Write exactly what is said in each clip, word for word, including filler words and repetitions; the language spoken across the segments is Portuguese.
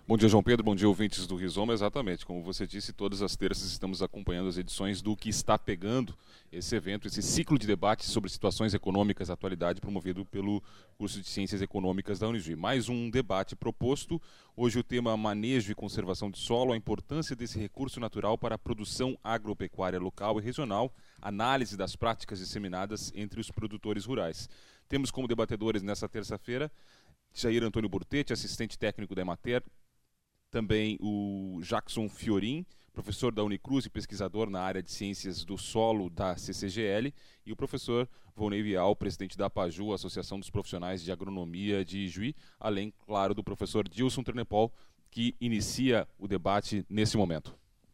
Bom dia, João Pedro. Bom dia, ouvintes do Rizoma. Exatamente, como você disse, todas as terças estamos acompanhando as edições do Que Está Pegando, esse evento, esse ciclo de debate sobre situações econômicas da atualidade, promovido pelo curso de Ciências Econômicas da Unijuí. Mais um debate proposto. Hoje o tema manejo e conservação de solo, a importância desse recurso natural para a produção agropecuária local e regional, análise das práticas disseminadas entre os produtores rurais. Temos como debatedores nessa terça-feira Jair Antônio Burtetti, assistente técnico da Emater, também o Jackson Fiorin, professor da Unicruz e pesquisador na área de ciências do solo da C C G L, e o professor Volney Vial, presidente da APAJU, Associação dos Profissionais de Agronomia de Juí, além, claro, do professor Dilson Ternepol, que inicia o debate nesse momento.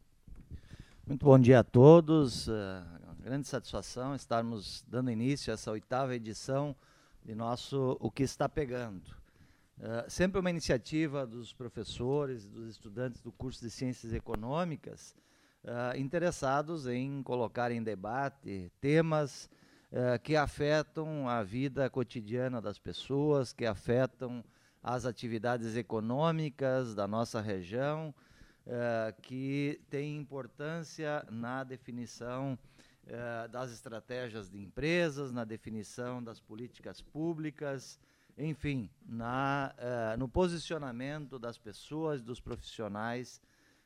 Muito bom dia a todos, uh, uma grande satisfação estarmos dando início a essa oitava edição de nosso O Que Está Pegando. Uh, sempre uma iniciativa dos professores, dos estudantes do curso de Ciências Econômicas, uh, interessados em colocar em debate temas uh, que afetam a vida cotidiana das pessoas, que afetam as atividades econômicas da nossa região, uh, que têm importância na definição uh, das estratégias de empresas, na definição das políticas públicas, enfim, na, uh, no posicionamento das pessoas, dos profissionais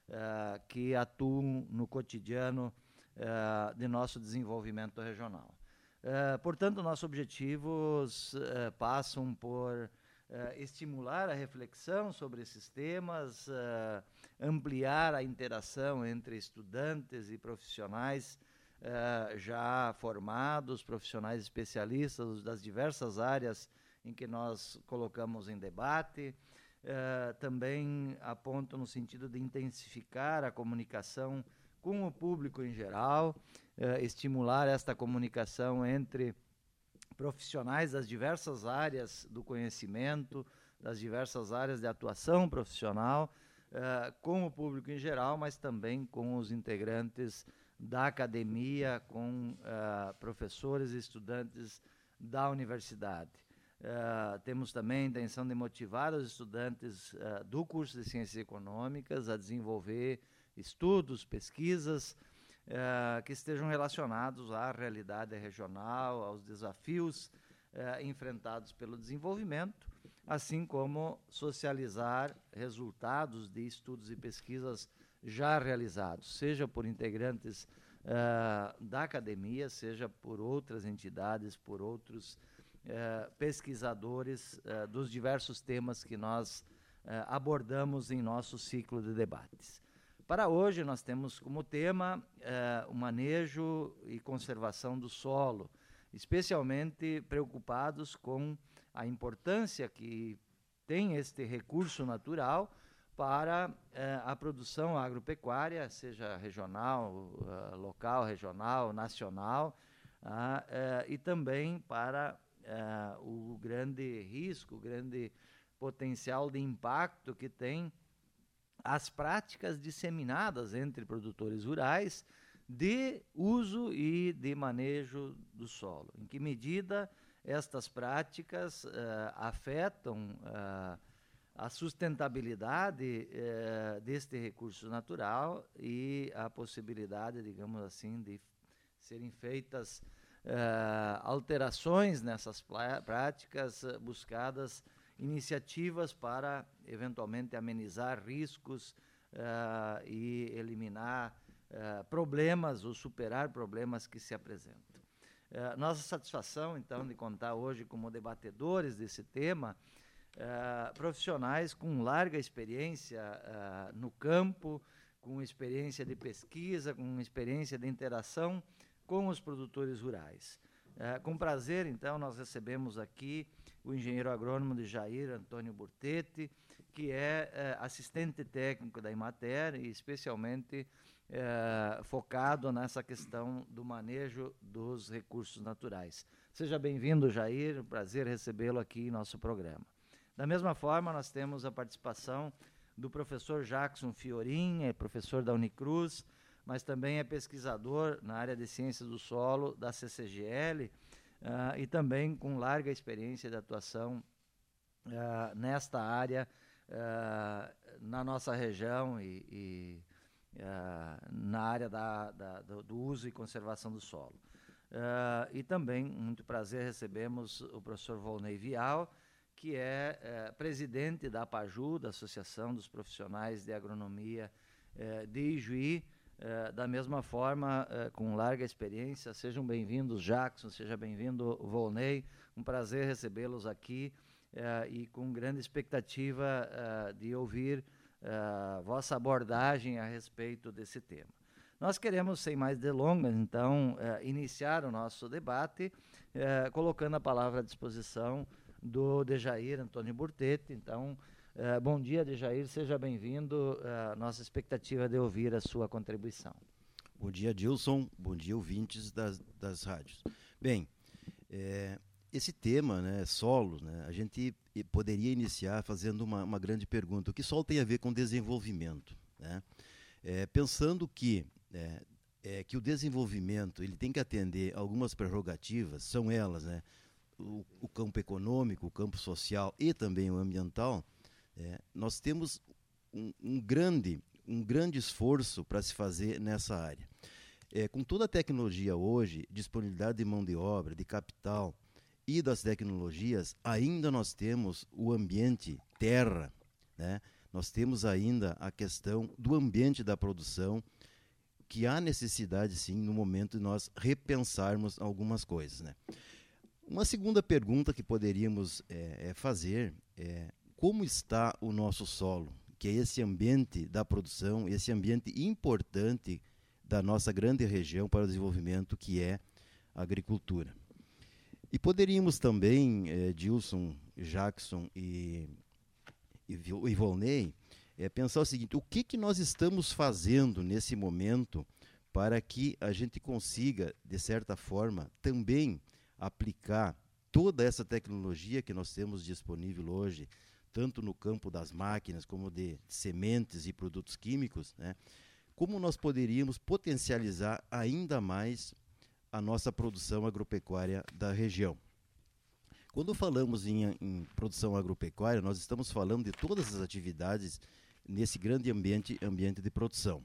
uh, que atuam no cotidiano uh, de nosso desenvolvimento regional. Uh, portanto, nossos objetivos uh, passam por uh, estimular a reflexão sobre esses temas, uh, ampliar a interação entre estudantes e profissionais uh, já formados, profissionais especialistas das diversas áreas em que nós colocamos em debate, uh, também apontam no sentido de intensificar a comunicação com o público em geral, uh, estimular esta comunicação entre profissionais das diversas áreas do conhecimento, das diversas áreas de atuação profissional, uh, com o público em geral, mas também com os integrantes da academia, com uh, professores e estudantes da universidade. Uh, temos também a intenção de motivar os estudantes uh, do curso de Ciências Econômicas a desenvolver estudos, pesquisas uh, que estejam relacionados à realidade regional, aos desafios uh, enfrentados pelo desenvolvimento, assim como socializar resultados de estudos e pesquisas já realizados, seja por integrantes uh, da academia, seja por outras entidades, por outros Uh, pesquisadores uh, dos diversos temas que nós uh, abordamos em nosso ciclo de debates. Para hoje, nós temos como tema uh, o manejo e conservação do solo, especialmente preocupados com a importância que tem este recurso natural para uh, a produção agropecuária, seja regional, uh, local, regional, nacional, uh, uh, e também para Uh, o grande risco, o grande potencial de impacto que tem as práticas disseminadas entre produtores rurais de uso e de manejo do solo. Em que medida estas práticas uh, afetam uh, a sustentabilidade uh, deste recurso natural e a possibilidade, digamos assim, de serem feitas Uh, alterações nessas práticas, uh, buscadas iniciativas para eventualmente amenizar riscos uh, e eliminar uh, problemas ou superar problemas que se apresentam. Uh, nossa satisfação, então, de contar hoje como debatedores desse tema, uh, profissionais com larga experiência uh, no campo, com experiência de pesquisa, com experiência de interação com os produtores rurais. Uh, com prazer, então, nós recebemos aqui o engenheiro agrônomo de Jair Antônio Burtetti, que é uh, assistente técnico da Emater e especialmente uh, focado nessa questão do manejo dos recursos naturais. Seja bem-vindo, Jair, prazer recebê-lo aqui em nosso programa. Da mesma forma, nós temos a participação do professor Jackson Fiorin, é professor da Unicruz, mas também é pesquisador na área de ciências do solo da C C G L uh, e também com larga experiência de atuação uh, nesta área uh, na nossa região e, e uh, na área da, da, do, do uso e conservação do solo. Uh, e também, muito prazer, recebemos o professor Volney Vial, que é uh, presidente da APAJU, da Associação dos Profissionais de Agronomia uh, de Ijuí, uh, da mesma forma, uh, com larga experiência. Sejam bem-vindos, Jackson, seja bem-vindo, Volney, um prazer recebê-los aqui uh, e com grande expectativa uh, de ouvir uh, vossa abordagem a respeito desse tema. Nós queremos, sem mais delongas, então, uh, iniciar o nosso debate, uh, colocando a palavra à disposição do Dejair Antônio Burtetti. Então, uh, bom dia, Dejair, seja bem-vindo. Uh, nossa expectativa é de ouvir a sua contribuição. Bom dia, Dilson. Bom dia, ouvintes das, das rádios. Bem, é, esse tema, né, solo, né, a gente poderia iniciar fazendo uma, uma grande pergunta. O que solo tem a ver com desenvolvimento? Né? É, pensando que É, é, que o desenvolvimento ele tem que atender algumas prerrogativas, são elas, né, o, o campo econômico, o campo social e também o ambiental. É, nós temos um, um, grande, um grande esforço para se fazer nessa área. É, com toda a tecnologia hoje, disponibilidade de mão de obra, de capital e das tecnologias, ainda nós temos o ambiente terra, né? Nós temos ainda a questão do ambiente da produção, que há necessidade, sim, no momento de nós repensarmos algumas coisas. Né? Uma segunda pergunta que poderíamos é, é fazer é como está o nosso solo, que é esse ambiente da produção, esse ambiente importante da nossa grande região para o desenvolvimento, que é a agricultura. E poderíamos também, é, Dilson, Jackson e, e, e Volney, É pensar o seguinte: o que, que nós estamos fazendo nesse momento para que a gente consiga, de certa forma, também aplicar toda essa tecnologia que nós temos disponível hoje, tanto no campo das máquinas como de sementes e produtos químicos, né? Como nós poderíamos potencializar ainda mais a nossa produção agropecuária da região. Quando falamos em, em produção agropecuária, nós estamos falando de todas as atividades nesse grande ambiente, ambiente de produção.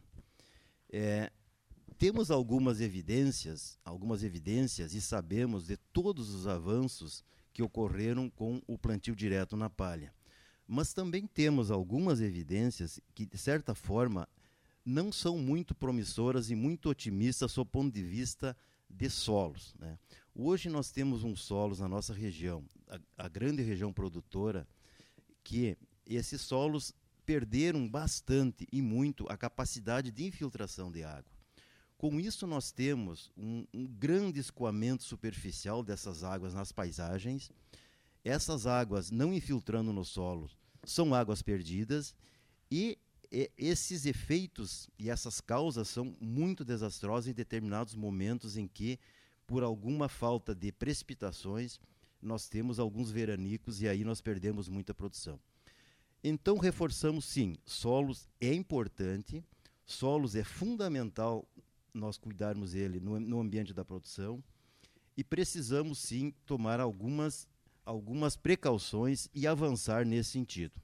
É, temos algumas evidências, algumas evidências e sabemos de todos os avanços que ocorreram com o plantio direto na palha. Mas também temos algumas evidências que, de certa forma, não são muito promissoras e muito otimistas sob o ponto de vista de solos. Né? Hoje nós temos uns solos na nossa região, a, a grande região produtora, que esses solos perderam bastante e muito a capacidade de infiltração de água. Com isso, nós temos um, um grande escoamento superficial dessas águas nas paisagens. Essas águas não infiltrando no solo são águas perdidas e, e esses efeitos e essas causas são muito desastrosas em determinados momentos em que, por alguma falta de precipitações, nós temos alguns veranicos e aí nós perdemos muita produção. Então, reforçamos sim, solos é importante, solos é fundamental nós cuidarmos dele no, no ambiente da produção e precisamos sim tomar algumas, algumas precauções e avançar nesse sentido.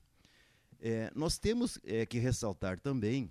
É, nós temos é, que ressaltar também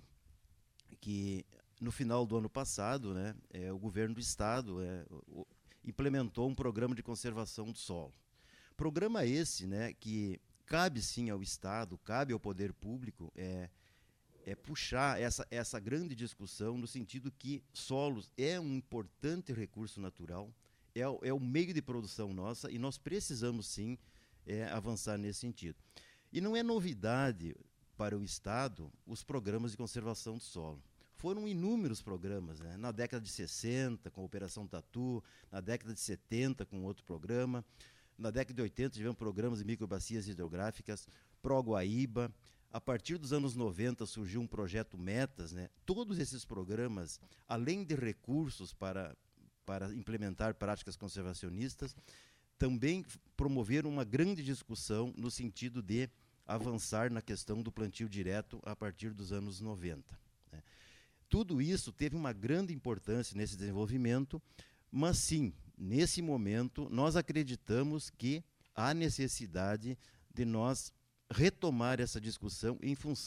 que no final do ano passado, né, é, o governo do estado é, o, implementou um programa de conservação do solo. Programa esse, né, que cabe sim ao Estado, cabe ao poder público é, é puxar essa, essa grande discussão no sentido que solos é um importante recurso natural, é, é o meio de produção nossa e nós precisamos sim é, avançar nesse sentido. E não é novidade para o Estado os programas de conservação do solo. Foram inúmeros programas, né? Na década de sessenta, com a Operação Tatu, na década de setenta, com outro programa. Na década de oitenta, tivemos programas de microbacias hidrográficas, Pro-Guaíba. A partir dos anos noventa, surgiu um projeto Metas. Né? Todos esses programas, além de recursos para, para implementar práticas conservacionistas, também promoveram uma grande discussão no sentido de avançar na questão do plantio direto a partir dos anos noventa. Né? Tudo isso teve uma grande importância nesse desenvolvimento, mas sim, nesse momento, nós acreditamos que há necessidade de nós retomar essa discussão em função